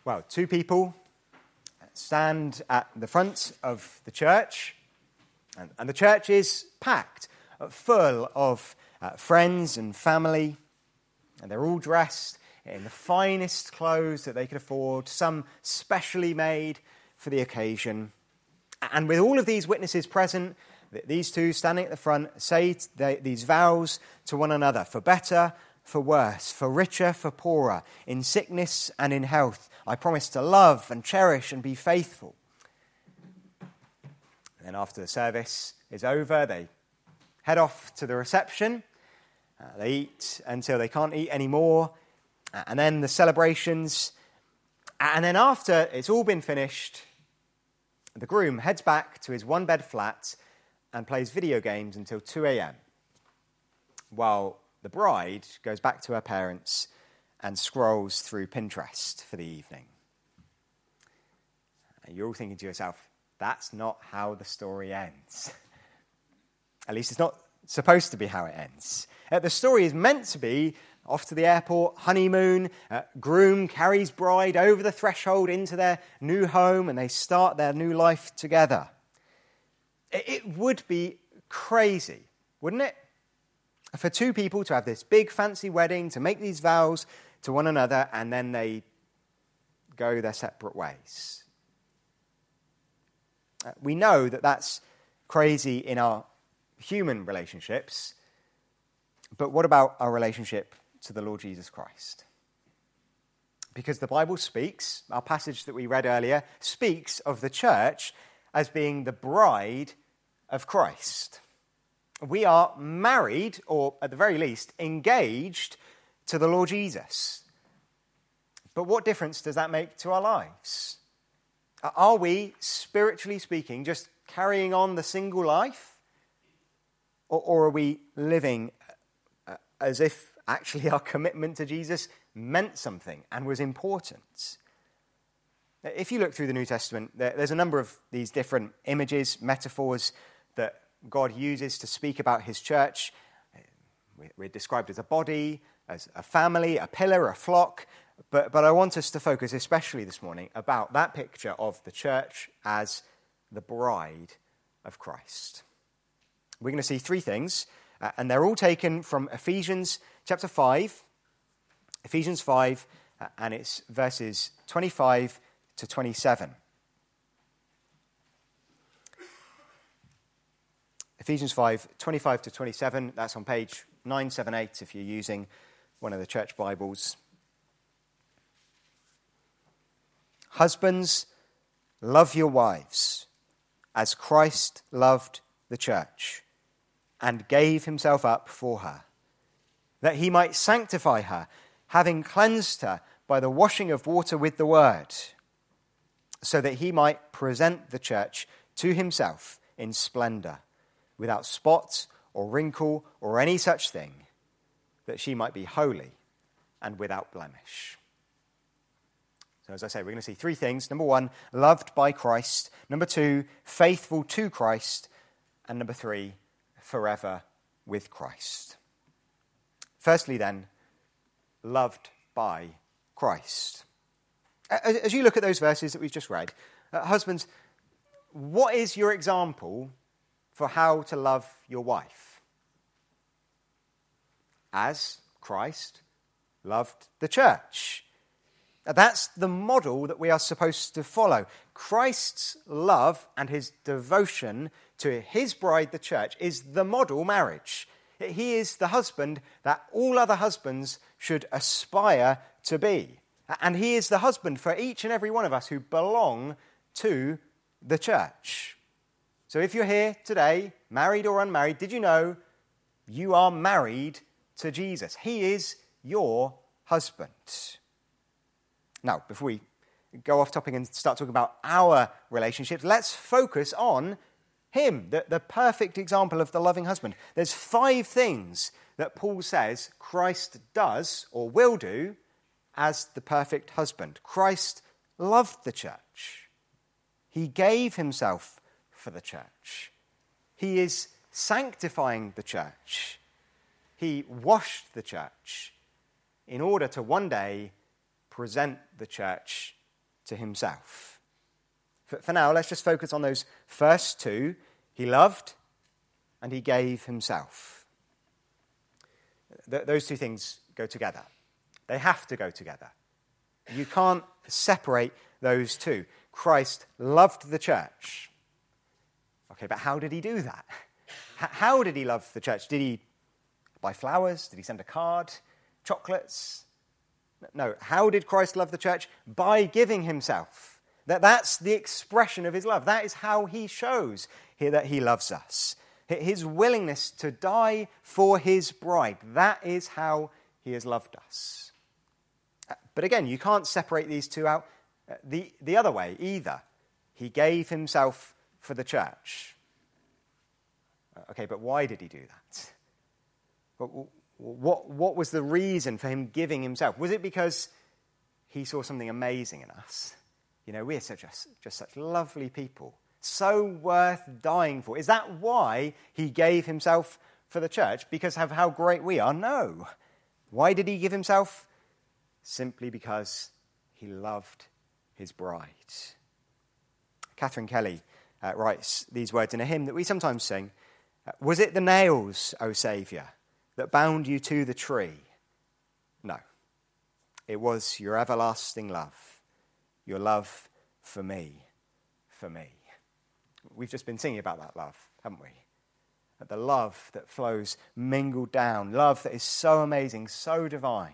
Well, two people stand at the front of the church, and the church is packed, full of friends and family, and they're all dressed in the finest clothes that they could afford, some specially made for the occasion. And with all of these witnesses present, these two standing at the front say these vows to one another: for better, for worse, for richer, for poorer, in sickness and in health, I promise to love and cherish and be faithful. And then after the service is over, they head off to the reception. They eat until they can't eat anymore. And then the celebrations. And then after it's all been finished, the groom heads back to his one-bed flat and plays video games until 2 a.m. while the bride goes back to her parents and scrolls through Pinterest for the evening. And you're all thinking to yourself, that's not how the story ends. At least it's not supposed to be how it ends. The story is meant to be off to the airport, honeymoon, groom carries bride over the threshold into their new home, and they start their new life together. It would be crazy, wouldn't it? For two people to have this big fancy wedding, to make these vows to one another, and then they go their separate ways. We know that that's crazy in our human relationships, but what about our relationship to the Lord Jesus Christ? Because the Bible speaks, our passage that we read earlier, speaks of the church as being the bride of Christ. We are married, or at the very least, engaged to the Lord Jesus. But what difference does that make to our lives? Are we, spiritually speaking, just carrying on the single life? Or are we living as if actually our commitment to Jesus meant something and was important? If you look through the New Testament, there's a number of these different images, metaphors that God uses to speak about his church. We're described as a body, as a family, a pillar, a flock. But I want us to focus especially this morning about that picture of the church as the bride of Christ. We're going to see three things, and they're all taken from Ephesians chapter 5. Ephesians 5, and it's verses 25 to 27. Ephesians 5, 25 to 27, that's on page 978 if you're using one of the church Bibles. Husbands, love your wives, as Christ loved the church, and gave himself up for her, that he might sanctify her, having cleansed her by the washing of water with the word, so that he might present the church to himself in splendor, without spot or wrinkle or any such thing, that she might be holy and without blemish. So as I say, we're going to see three things. Number one, loved by Christ. Number two, faithful to Christ. And number three, forever with Christ. Firstly then, loved by Christ. As you look at those verses that we've just read, husbands, what is your example for how to love your wife? As Christ loved the church. That's the model that we are supposed to follow. Christ's love and his devotion to his bride, the church, is the model marriage. He is the husband that all other husbands should aspire to be. And he is the husband for each and every one of us who belong to the church. So if you're here today, married or unmarried, did you know you are married to Jesus? He is your husband. Now, before we go off topic and start talking about our relationships, let's focus on him, the perfect example of the loving husband. There's 5 things that Paul says Christ does or will do as the perfect husband. Christ loved the church. He gave himself for the church. He is sanctifying the church. He washed the church in order to one day present the church to himself. For now, let's just focus on those first two. He loved and he gave himself. Those two things go together. They have to go together. You can't separate those two. Christ loved the church. Okay, but how did he do that? How did he love the church? Did he buy flowers? Did he send a card? Chocolates? No. How did Christ love the church? By giving himself. That's the expression of his love. That is how he shows here that he loves us. His willingness to die for his bride. That is how he has loved us. But again, you can't separate these two out the other way either. He gave himself for the church. Okay, but why did he do that? What was the reason for him giving himself? Was it because he saw something amazing in us? You know, we're just such lovely people, so worth dying for. Is that why he gave himself for the church? Because of how great we are? No. Why did he give himself? Simply because he loved his bride. Catherine Kelly writes these words in a hymn that we sometimes sing. Was it the nails, O Saviour, that bound you to the tree? No. It was your everlasting love, your love for me, for me. We've just been singing about that love, haven't we? The love that flows mingled down, love that is so amazing, so divine.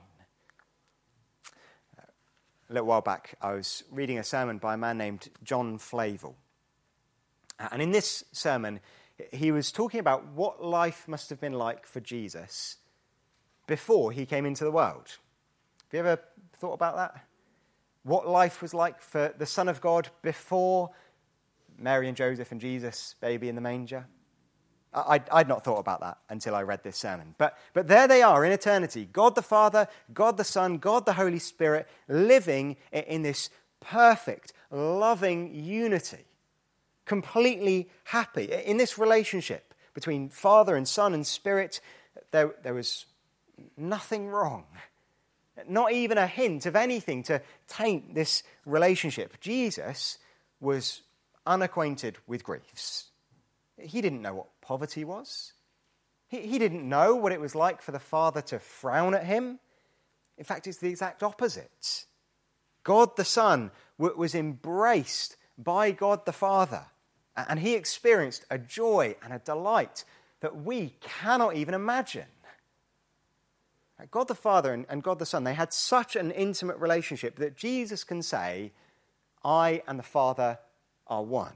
A little while back, I was reading a sermon by a man named John Flavel. And in this sermon, he was talking about what life must have been like for Jesus before he came into the world. Have you ever thought about that? What life was like for the Son of God before Mary and Joseph and Jesus, baby in the manger? I'd not thought about that until I read this sermon. But there they are in eternity. God the Father, God the Son, God the Holy Spirit, living in this perfect, loving unity. Completely happy. In this relationship between Father and Son and Spirit, there was nothing wrong. Not even a hint of anything to taint this relationship. Jesus was unacquainted with griefs. He didn't know what poverty was. He didn't know what it was like for the Father to frown at him. In fact, it's the exact opposite. God the Son was embraced by God the Father, and he experienced a joy and a delight that we cannot even imagine. God the Father and God the Son, they had such an intimate relationship that Jesus can say, I and the Father are one.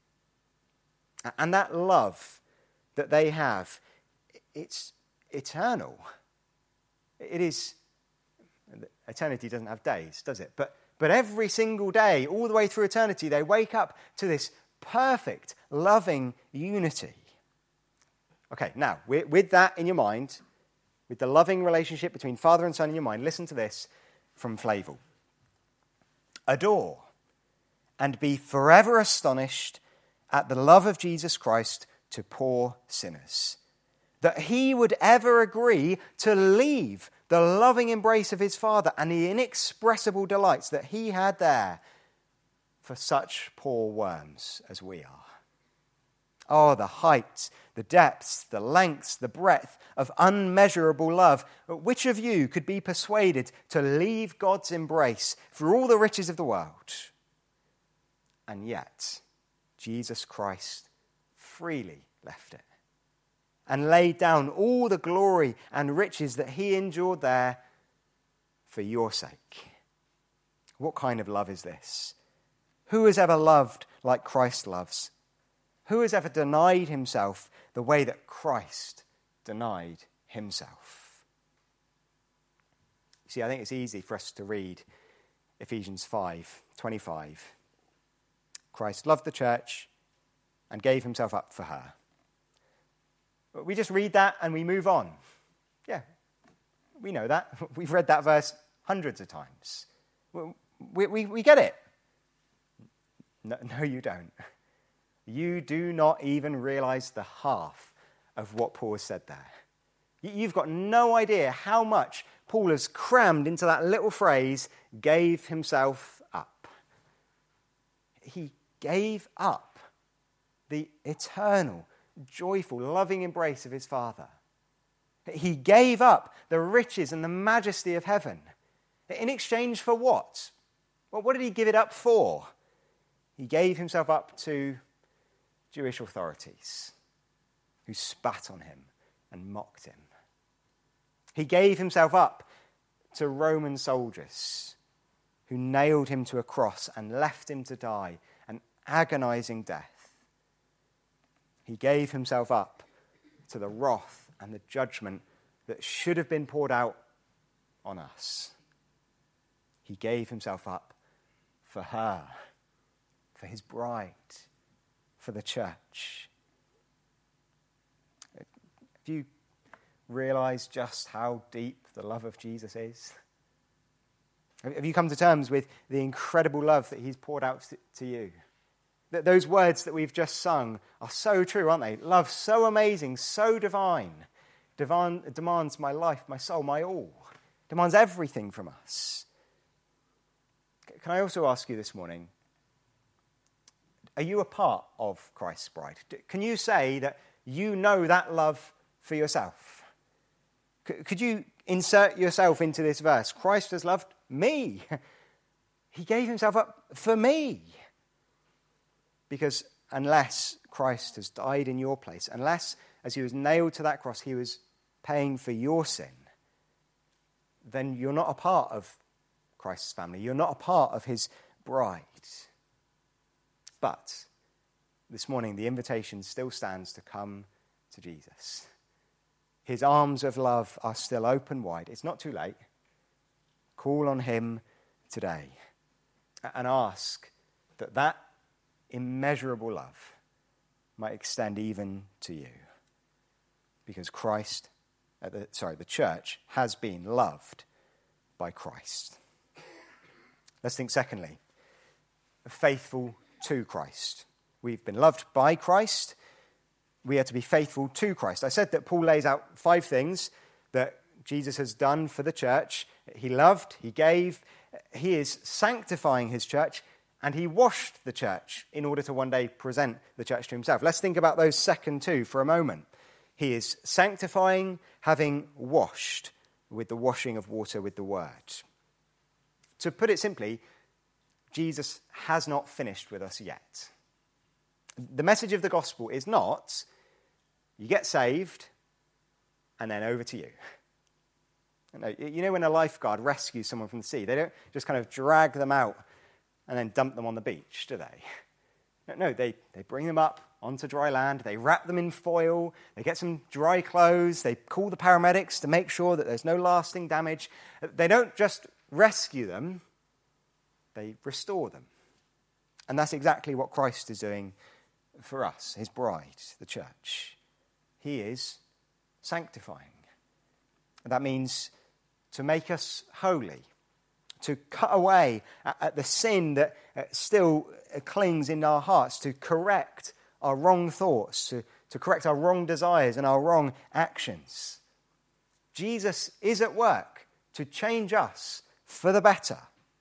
And that love that they have, it's eternal. It is, eternity doesn't have days, does it? But every single day, all the way through eternity, they wake up to this perfect, loving unity. Okay, now, with that in your mind, with the loving relationship between Father and Son in your mind, listen to this from Flavel. Adore and be forever astonished at the love of Jesus Christ to poor sinners, that he would ever agree to leave the loving embrace of his Father and the inexpressible delights that he had there for such poor worms as we are. Oh, the height, the depths, the lengths, the breadth of unmeasurable love. Which of you could be persuaded to leave God's embrace for all the riches of the world? And yet, Jesus Christ freely left it and laid down all the glory and riches that he endured there for your sake. What kind of love is this? Who has ever loved like Christ loves? Who has ever denied himself the way that Christ denied himself? You see, I think it's easy for us to read Ephesians 5:25. Christ loved the church and gave himself up for her. But we just read that and we move on. Yeah, we know that. We've read that verse hundreds of times. We get it. No, you don't. You do not even realize the half of what Paul has said there. You've got no idea how much Paul has crammed into that little phrase, gave himself up. he gave up the eternal, joyful, loving embrace of his Father. He gave up the riches and the majesty of heaven. In exchange for what? Well, what did he give it up for? He gave himself up to Jewish authorities who spat on him and mocked him. He gave himself up to Roman soldiers who nailed him to a cross and left him to die an agonizing death. He gave himself up to the wrath and the judgment that should have been poured out on us. He gave himself up for her, for his bride, for the church. Have you realized just how deep the love of Jesus is? Have you come to terms with the incredible love that he's poured out to you? That those words that we've just sung are so true, aren't they? Love so amazing, so divine, demands my life, my soul, my all, demands everything from us. Can I also ask you this morning, are you a part of Christ's bride? Can you say that you know that love for yourself? Could you insert yourself into this verse? Christ has loved me. He gave himself up for me. Because unless Christ has died in your place, unless as he was nailed to that cross, he was paying for your sin, then you're not a part of Christ's family. You're not a part of his bride. But this morning, the invitation still stands to come to Jesus. His arms of love are still open wide. It's not too late. Call on him today and ask that immeasurable love might extend even to you. Because the church has been loved by Christ. Let's think secondly, faithful to Christ. We've been loved by Christ. We are to be faithful to Christ. I said that Paul lays out 5 things that Jesus has done for the church. He loved, he gave, he is sanctifying his church, and he washed the church in order to one day present the church to himself. Let's think about those second 2 for a moment. He is sanctifying, having washed with the washing of water with the word. To put it simply, Jesus has not finished with us yet. The message of the gospel is not, you get saved, and then over to you. You know when a lifeguard rescues someone from the sea, they don't just kind of drag them out and then dump them on the beach, do they? No, they bring them up onto dry land, they wrap them in foil, they get some dry clothes, they call the paramedics to make sure that there's no lasting damage. They don't just rescue them, they restore them. And that's exactly what Christ is doing for us, his bride, the church. He is sanctifying. That means to make us holy, to cut away at the sin that still clings in our hearts, to correct our wrong thoughts, to correct our wrong desires and our wrong actions. Jesus is at work to change us for the better.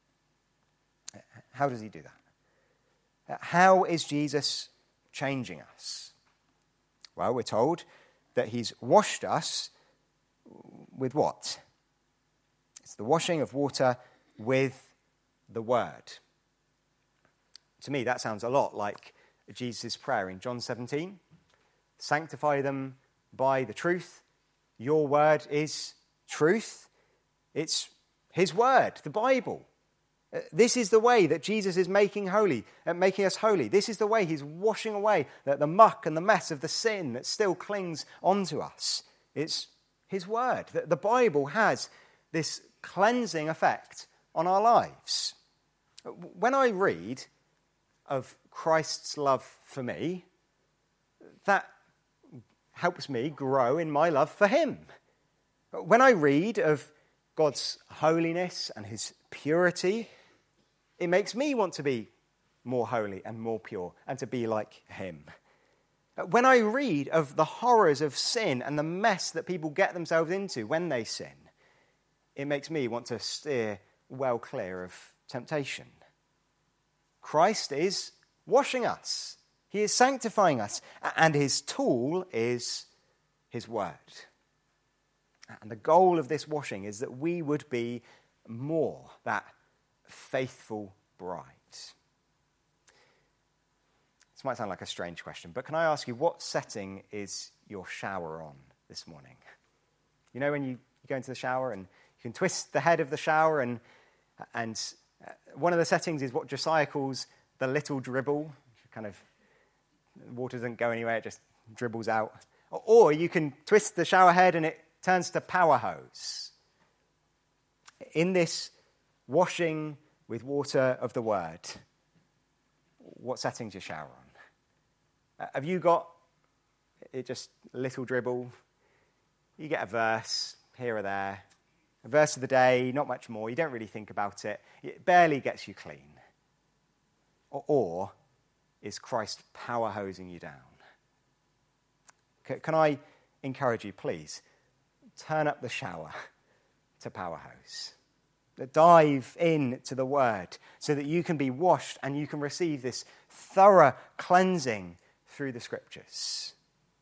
How does he do that? How is Jesus changing us? Well, we're told that he's washed us with what? It's the washing of water with the word. To me, that sounds a lot like Jesus' prayer in John 17. Sanctify them by the truth. Your word is truth. It's his word, the Bible. This is the way that Jesus is making us holy. This is the way he's washing away the muck and the mess of the sin that still clings onto us. It's his word. The Bible has this cleansing effect on our lives. When I read of Christ's love for me, that helps me grow in my love for him. When I read of God's holiness and his purity, it makes me want to be more holy and more pure and to be like him. When I read of the horrors of sin and the mess that people get themselves into when they sin, it makes me want to steer well clear of temptation. Christ is washing us. He is sanctifying us. And his tool is his word. And the goal of this washing is that we would be more that faithful bride. This might sound like a strange question, but can I ask you, what setting is your shower on this morning? You know when you go into the shower and you can twist the head of the shower, and one of the settings is what Josiah calls the little dribble. Kind of, water doesn't go anywhere, it just dribbles out. Or you can twist the shower head and it turns to power hose. In this washing with water of the word, what setting's your shower on? Have you got it just little dribble? You get a verse here or there, a verse of the day, not much more. You don't really think about it. It barely gets you clean. Or is Christ power hosing you down? Can I encourage you, please, turn up the shower to power hose. Dive into the word so that you can be washed and you can receive this thorough cleansing through the scriptures.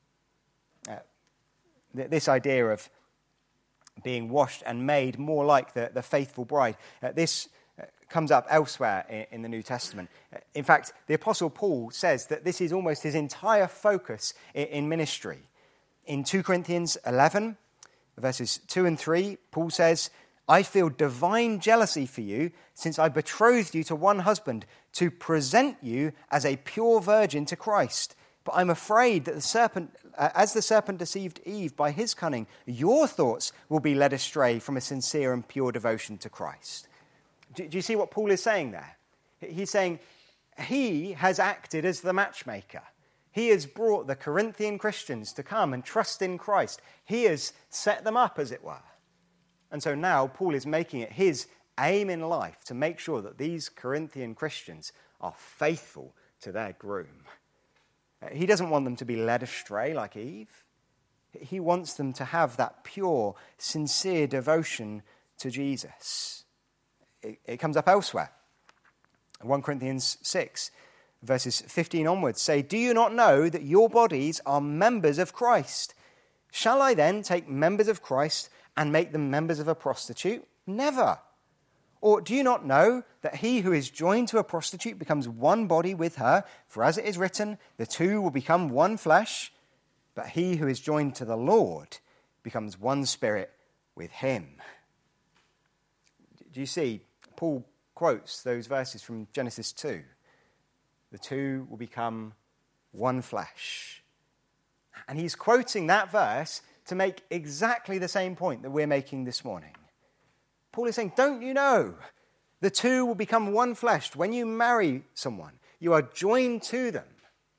This idea of being washed and made more like the faithful bride, this comes up elsewhere in the New Testament. In fact, the Apostle Paul says that this is almost his entire focus in ministry. In 2 Corinthians 11, verses 2 and 3, Paul says, I feel divine jealousy for you, since I betrothed you to one husband, to present you as a pure virgin to Christ. But I'm afraid that as the serpent deceived Eve by his cunning, your thoughts will be led astray from a sincere and pure devotion to Christ. Do you see what Paul is saying there? He's saying he has acted as the matchmaker. He has brought the Corinthian Christians to come and trust in Christ. He has set them up, as it were. And so now Paul is making it his aim in life to make sure that these Corinthian Christians are faithful to their groom. He doesn't want them to be led astray like Eve. He wants them to have that pure, sincere devotion to Jesus. It comes up elsewhere. 1 Corinthians 6, verses 15 onwards say, Do you not know that your bodies are members of Christ? Shall I then take members of Christ and make them members of a prostitute? Never. Or do you not know that he who is joined to a prostitute becomes one body with her? For as it is written, the two will become one flesh. But he who is joined to the Lord becomes one spirit with him. Do you see? Paul quotes those verses from Genesis 2. The two will become one flesh. And he's quoting that verse to make exactly the same point that we're making this morning. Paul is saying, don't you know? The two will become one flesh. When you marry someone, you are joined to them.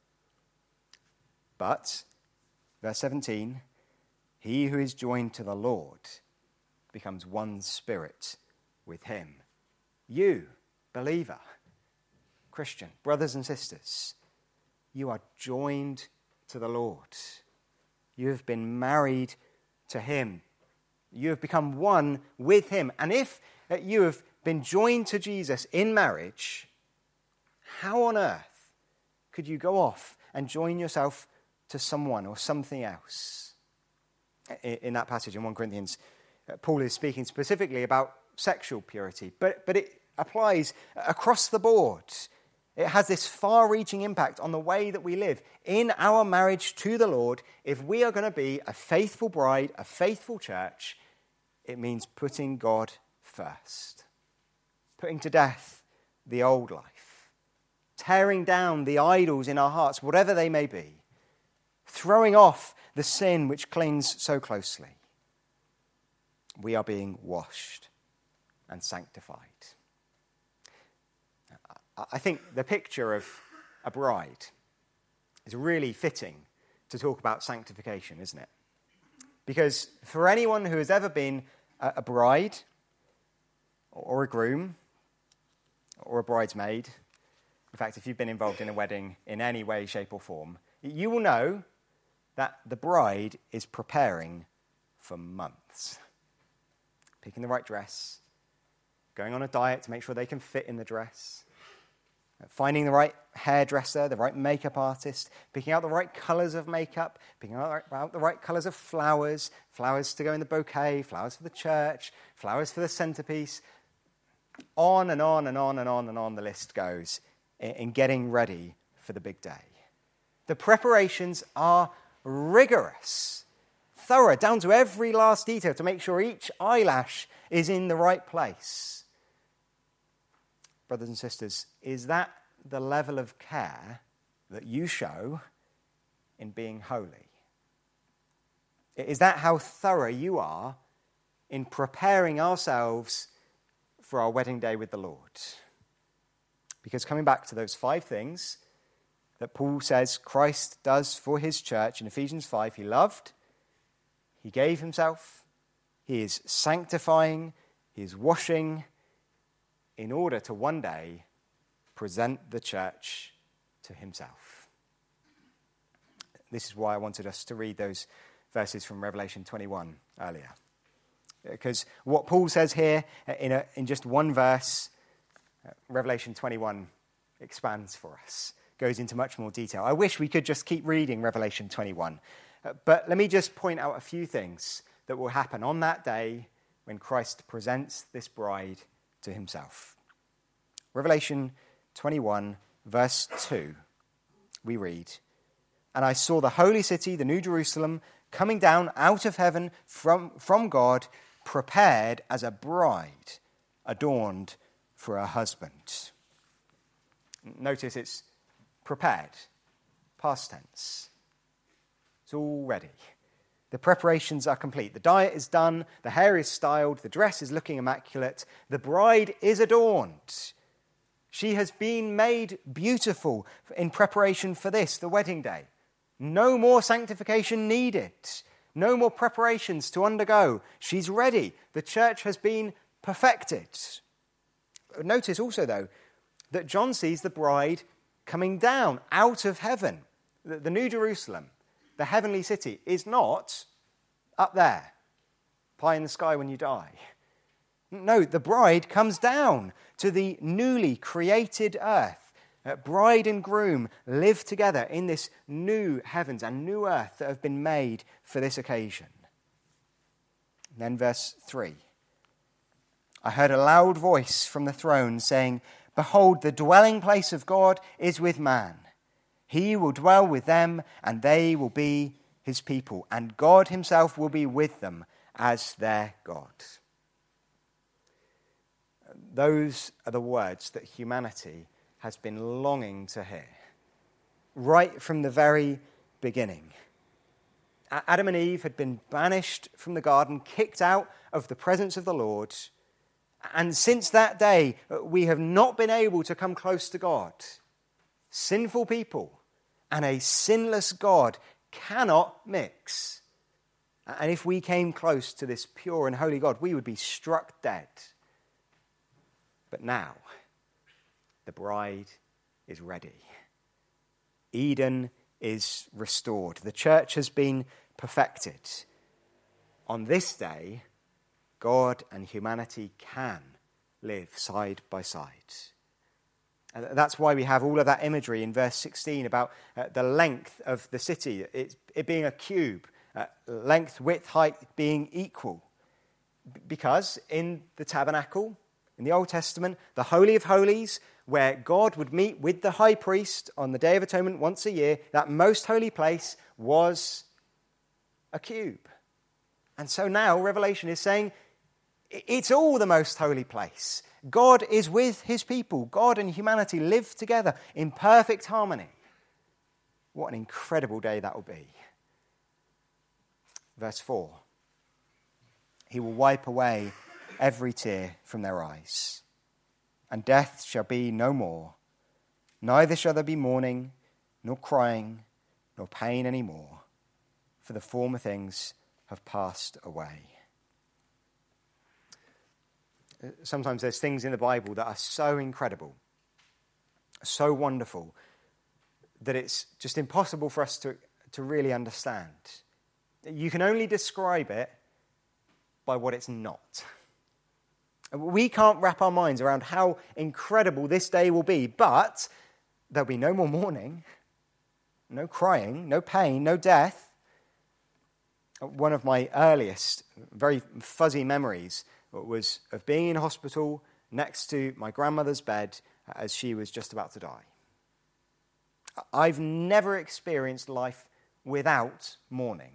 But, verse 17, he who is joined to the Lord becomes one spirit with him. You, believer, Christian, brothers and sisters, you are joined to the Lord. You have been married to him. You have become one with him. And if you have been joined to Jesus in marriage, how on earth could you go off and join yourself to someone or something else? In that passage in 1 Corinthians, Paul is speaking specifically about sexual purity, but it applies across the board. It has this far-reaching impact on the way that we live in our marriage to the Lord. If we are going to be a faithful bride, a faithful church, it means putting God first. Putting to death the old life. Tearing down the idols in our hearts, whatever they may be. Throwing off the sin which clings so closely. We are being washed and sanctified. I think the picture of a bride is really fitting to talk about sanctification, isn't it? Because for anyone who has ever been a bride or a groom or a bridesmaid, in fact, if you've been involved in a wedding in any way, shape or form, you will know that the bride is preparing for months. Picking the right dress, going on a diet to make sure they can fit in the dress, Finding the right hairdresser, the right makeup artist, picking out the right colours of makeup, picking out the right colours of flowers, flowers to go in the bouquet, flowers for the church, flowers for the centrepiece. On and on and on and on and on the list goes in getting ready for the big day. The preparations are rigorous, thorough, down to every last detail to make sure each eyelash is in the right place. Brothers and sisters, is that the level of care that you show in being holy? Is that how thorough you are in preparing ourselves for our wedding day with the Lord? Because coming back to those 5 things that Paul says Christ does for his church in Ephesians 5, he loved, he gave himself, he is sanctifying, he is washing, in order to one day present the church to himself. This is why I wanted us to read those verses from Revelation 21 earlier. Because what Paul says here in just one verse, Revelation 21 expands for us, goes into much more detail. I wish we could just keep reading Revelation 21. But let me just point out a few things that will happen on that day when Christ presents this bride to himself. Revelation 21, verse 2, we read, "And I saw the holy city, the New Jerusalem, coming down out of heaven from God, prepared as a bride adorned for her husband." Notice it's prepared, past tense. It's all ready. The preparations are complete. The diet is done, the hair is styled, the dress is looking immaculate, the bride is adorned. She has been made beautiful in preparation for this, the wedding day. No more sanctification needed. No more preparations to undergo. She's ready. The church has been perfected. Notice also, though, that John sees the bride coming down out of heaven. The New Jerusalem, the heavenly city, is not up there, pie in the sky when you die. No, the bride comes down to the newly created earth. Bride and groom live together in this new heavens and new earth that have been made for this occasion. And then verse 3. "I heard a loud voice from the throne saying, 'Behold, the dwelling place of God is with man. He will dwell with them, and they will be his people, and God himself will be with them as their God.'" Those are the words that humanity has been longing to hear, right from the very beginning. Adam and Eve had been banished from the garden, kicked out of the presence of the Lord, and since that day, we have not been able to come close to God. Sinful people and a sinless God cannot mix. And if we came close to this pure and holy God, we would be struck dead. But now, the bride is ready. Eden is restored. The church has been perfected. On this day, God and humanity can live side by side. And that's why we have all of that imagery in verse 16 about the length of the city, it being a cube, length, width, height being equal. Because in the tabernacle, in the Old Testament, the Holy of Holies, where God would meet with the high priest on the Day of Atonement once a year, that most holy place was a cube. And so now Revelation is saying it's all the most holy place. God is with his people. God and humanity live together in perfect harmony. What an incredible day that will be. Verse 4. "He will wipe away every tear from their eyes, and death shall be no more. Neither shall there be mourning, nor crying, nor pain any more, for the former things have passed away." Sometimes there's things in the Bible that are so incredible, so wonderful, that it's just impossible for us to really understand. You can only describe it by what it's not. We can't wrap our minds around how incredible this day will be, but there'll be no more mourning, no crying, no pain, no death. One of my earliest, very fuzzy memories was of being in hospital next to my grandmother's bed as she was just about to die. I've never experienced life without mourning.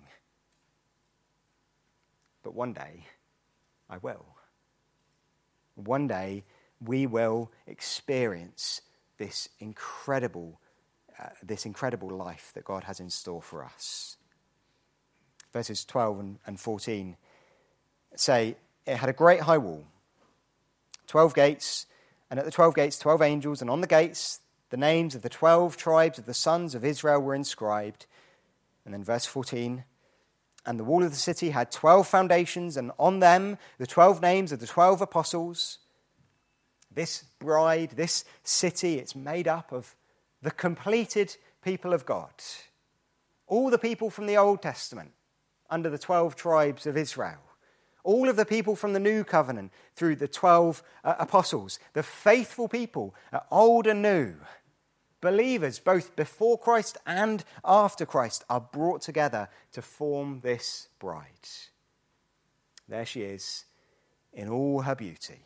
But one day, I will. One day, we will experience this incredible life that God has in store for us. Verses 12 and 14 say, it had a great high wall, 12 gates, and at the 12 gates, 12 angels, and on the gates, the names of the 12 tribes of the sons of Israel were inscribed. And then verse 14, and the wall of the city had 12 foundations, and on them the 12 names of the 12 apostles. This bride, this city, it's made up of the completed people of God. All the people from the Old Testament under the 12 tribes of Israel. All of the people from the New Covenant through the 12 apostles. The faithful people, old and new. Believers, both before Christ and after Christ, are brought together to form this bride. There she is in all her beauty.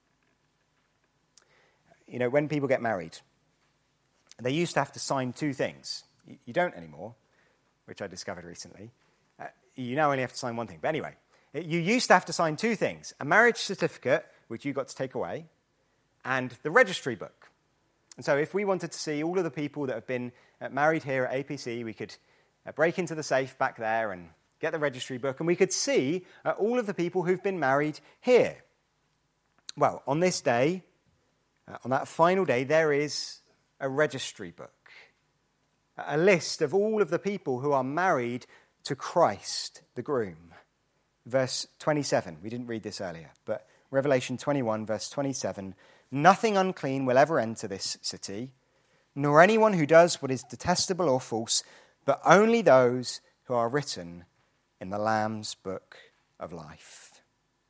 You know, when people get married, they used to have to sign two things. You don't anymore, which I discovered recently. You now only have to sign one thing. But anyway, you used to have to sign two things. A marriage certificate, which you got to take away, and the registry book. And so if we wanted to see all of the people that have been married here at APC, we could break into the safe back there and get the registry book, and we could see all of the people who've been married here. Well, on this day, on that final day, there is a registry book, a list of all of the people who are married to Christ, the groom. Verse 27, we didn't read this earlier, but Revelation 21, verse 27, nothing unclean will ever enter this city, nor anyone who does what is detestable or false, but only those who are written in the Lamb's book of life.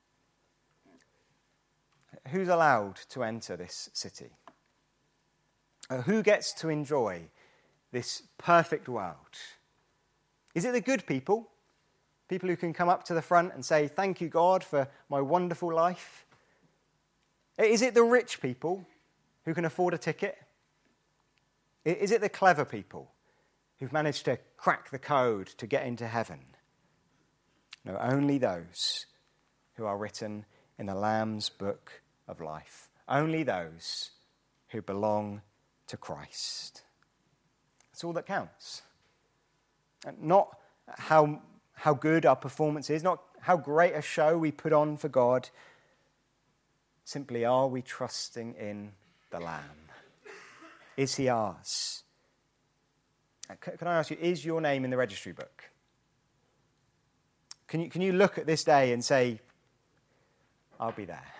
Who's allowed to enter this city? Who gets to enjoy this perfect world? Is it the good people? People who can come up to the front and say, thank you, God, for my wonderful life? Is it the rich people who can afford a ticket? Is it the clever people who've managed to crack the code to get into heaven? No, only those who are written in the Lamb's book of life. Only those who belong to Christ. That's all that counts. Not how good our performance is, not how great a show we put on for God. Simply, are we trusting in the Lamb? Is he ours? Can I ask you, is your name in the registry book? Can you look at this day and say, I'll be there?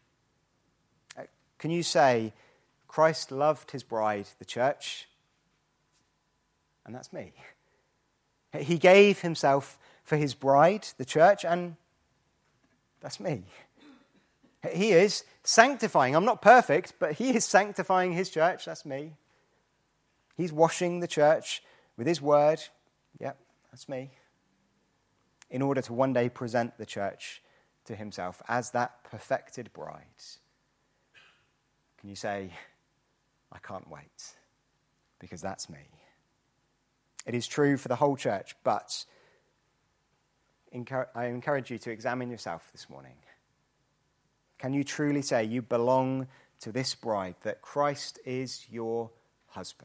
Can you say, Christ loved his bride, the church, and that's me? He gave himself for his bride, the church, and that's me. He is sanctifying. I'm not perfect, but he is sanctifying his church. That's me. He's washing the church with his word. Yep, that's me. In order to one day present the church to himself as that perfected bride. Can you say, I can't wait, because that's me. It is true for the whole church, but I encourage you to examine yourself this morning. Can you truly say you belong to this bride, that Christ is your husband?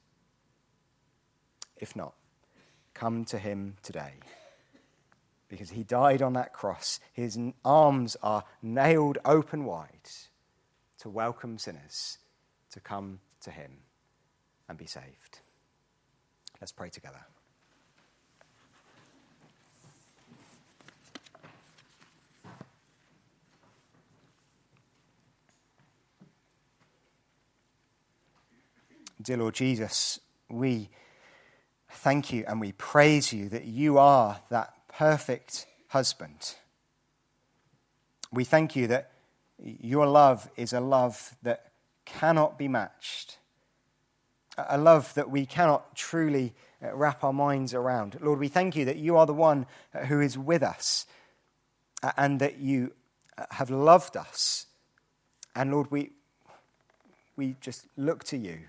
If not, come to him today, because he died on that cross. His arms are nailed open wide to welcome sinners to come to him and be saved. Let's pray together. Dear Lord Jesus, we thank you and we praise you that you are that perfect husband. We thank you that Your love is a love that cannot be matched, a love that we cannot truly wrap our minds around. Lord, we thank you that you are the one who is with us and that you have loved us. And Lord, we just look to you.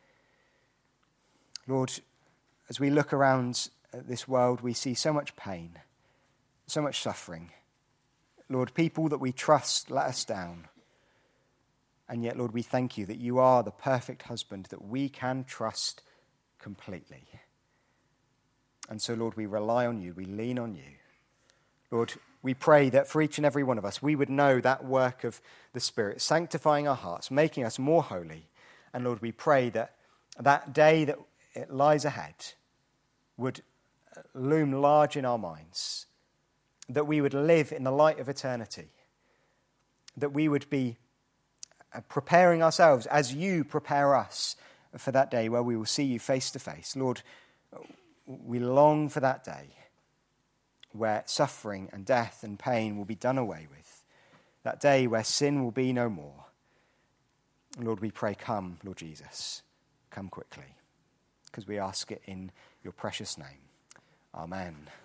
Lord, as we look around this world, we see so much pain, so much suffering. Lord, people that we trust let us down. And yet, Lord, we thank you that you are the perfect husband that we can trust completely. And so, Lord, we rely on you, we lean on you. Lord, we pray that for each and every one of us, we would know that work of the Spirit, sanctifying our hearts, making us more holy. And Lord, we pray that that day that it lies ahead would loom large in our minds, that we would live in the light of eternity, that we would be preparing ourselves as you prepare us for that day where we will see you face to face. Lord, we long for that day where suffering and death and pain will be done away with, that day where sin will be no more. Lord, we pray, come, Lord Jesus, come quickly, because we ask it in your precious name. Amen.